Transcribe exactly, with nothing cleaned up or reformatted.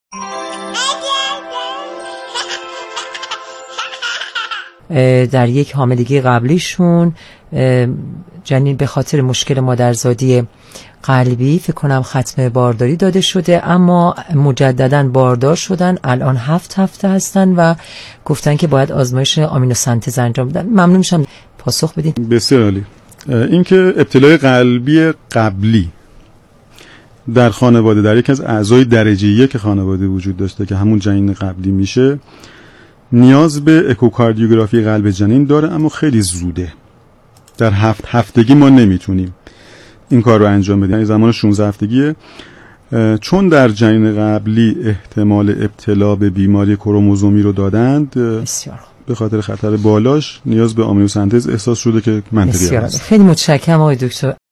در یک حاملگی قبلیشون جنین به خاطر مشکل مادرزادی قلبی فکر کنم ختم بارداری داده شده، اما مجددا باردار شدن، الان هفت هفته هستن و گفتن که باید آزمایش آمینوسنتز انجام بدن. ممنون میشم پاسخ بدین. بسیار عالی. این که ابتلای قلبی قبلی در خانواده در یک از اعضای درجه یک خانواده وجود داشته که همون جنین قبلی میشه، نیاز به اکوکاردیوگرافی قلب جنین داره، اما خیلی زوده. در هفت هفتگی ما نمیتونیم این کار رو انجام بدیم، یعنی زمان شانزده هفتگیه. چون در جنین قبلی احتمال ابتلا به بیماری کروموزومی رو دادند، بسیار به خاطر خطر بالاش نیاز به آمینوسنتز احساس شده که منطقی است. خیلی متشکرم آقای دکتر.